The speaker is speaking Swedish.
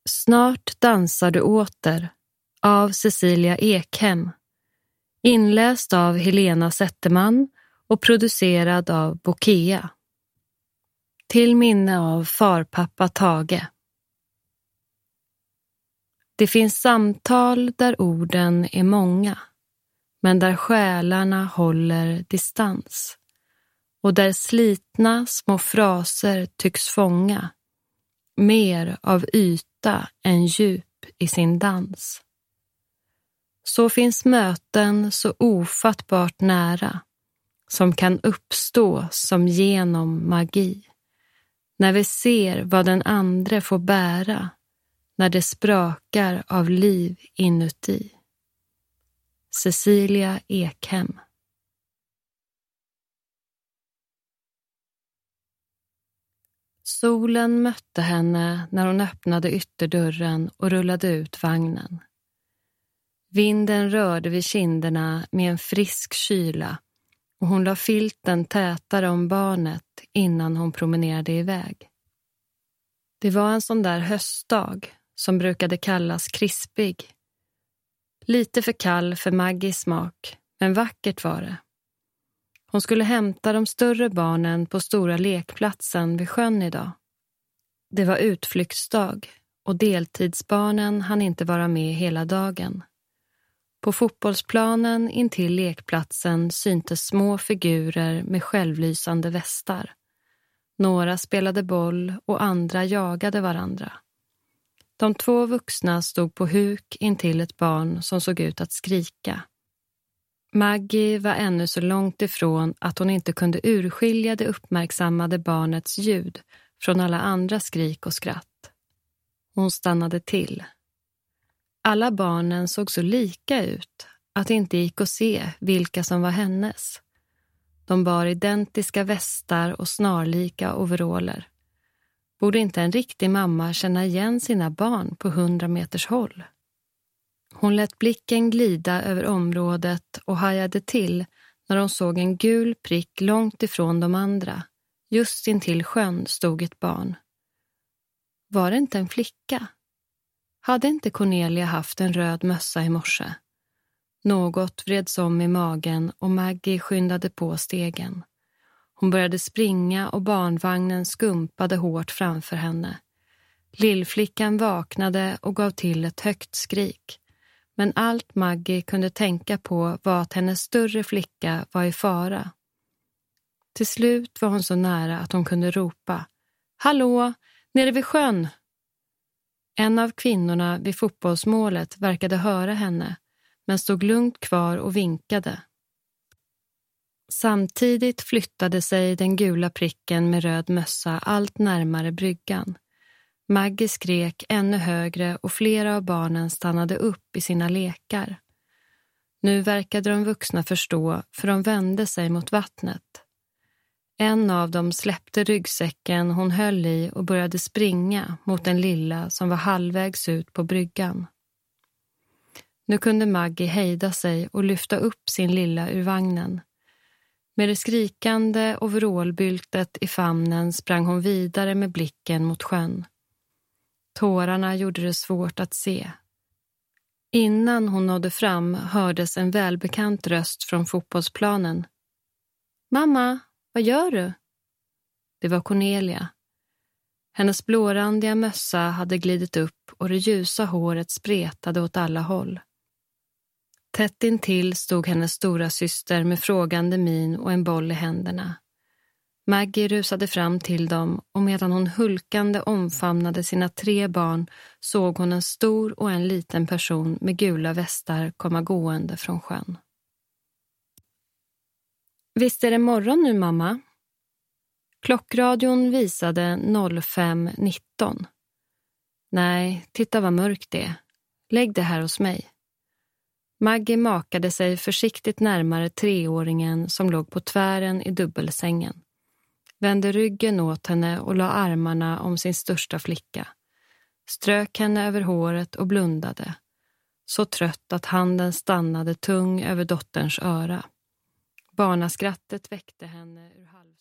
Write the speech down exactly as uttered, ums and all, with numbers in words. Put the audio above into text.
Snart dansar du åter av Cecilia Ekhem. Inläst av Helena Zetterman och producerad av Bokea. Till minne av farpappa Tage. Det finns samtal där orden är många, men där själarna håller distans. Och där slitna små fraser tycks fånga mer av yta än djup i sin dans. Så finns möten så ofattbart nära som kan uppstå som genom magi. När vi ser vad den andra får bära, när det sprakar av liv inuti. Cecilia Ekhem. Solen mötte henne när hon öppnade ytterdörren och rullade ut vagnen. Vinden rörde vid kinderna med en frisk kyla och hon la filten tätare om barnet innan hon promenerade iväg. Det var en sån där höstdag som brukade kallas krispig. Lite för kall för Maggies smak, men vackert var det. Hon skulle hämta de större barnen på stora lekplatsen vid sjön idag. Det var utflyktsdag och deltidsbarnen hann inte vara med hela dagen. På fotbollsplanen intill lekplatsen syntes små figurer med självlysande västar. Några spelade boll och andra jagade varandra. De två vuxna stod på huk intill ett barn som såg ut att skrika. Maggie var ännu så långt ifrån att hon inte kunde urskilja det uppmärksammade barnets ljud från alla andra skrik och skratt. Hon stannade till. Alla barnen såg så lika ut att det inte gick att se vilka som var hennes. De bar identiska västar och snarlika overaller. Borde inte en riktig mamma känna igen sina barn på hundra meters håll? Hon lät blicken glida över området och hajade till när hon såg en gul prick långt ifrån de andra. Just intill sjön stod ett barn. Var det inte en flicka? Hade inte Cornelia haft en röd mössa i morse? Något vreds om i magen och Maggie skyndade på stegen. Hon började springa och barnvagnen skumpade hårt framför henne. Lillflickan vaknade och gav till ett högt skrik. Men allt Maggie kunde tänka på var att hennes större flicka var i fara. Till slut var hon så nära att hon kunde ropa: "Hallå, nere vid sjön!" En av kvinnorna vid fotbollsmålet verkade höra henne, men stod lugnt kvar och vinkade. Samtidigt flyttade sig den gula pricken med röd mössa allt närmare bryggan. Maggie skrek ännu högre och flera av barnen stannade upp i sina lekar. Nu verkade de vuxna förstå, för de vände sig mot vattnet. En av dem släppte ryggsäcken hon höll i och började springa mot den lilla som var halvvägs ut på bryggan. Nu kunde Maggie hejda sig och lyfta upp sin lilla ur vagnen. Med det skrikande overallbyltet i famnen sprang hon vidare med blicken mot sjön. Tårarna gjorde det svårt att se. Innan hon nådde fram hördes en välbekant röst från fotbollsplanen. "Mamma, vad gör du?" Det var Cornelia. Hennes blårandiga mössa hade glidit upp och det ljusa håret spretade åt alla håll. Tätt intill stod hennes stora syster med frågande min och en boll i händerna. Maggie rusade fram till dem och medan hon hulkande omfamnade sina tre barn såg hon en stor och en liten person med gula västar komma gående från sjön. "Visst är det morgon nu, mamma?" Klockradion visade fem nitton. "Nej, titta vad mörkt det är. Lägg det här hos mig." Maggie makade sig försiktigt närmare treåringen som låg på tvären i dubbelsängen. Vände ryggen åt henne och la armarna om sin största flicka. Strök henne över håret och blundade. Så trött att handen stannade tung över dotterns öra. Barnaskrattet väckte henne ur halv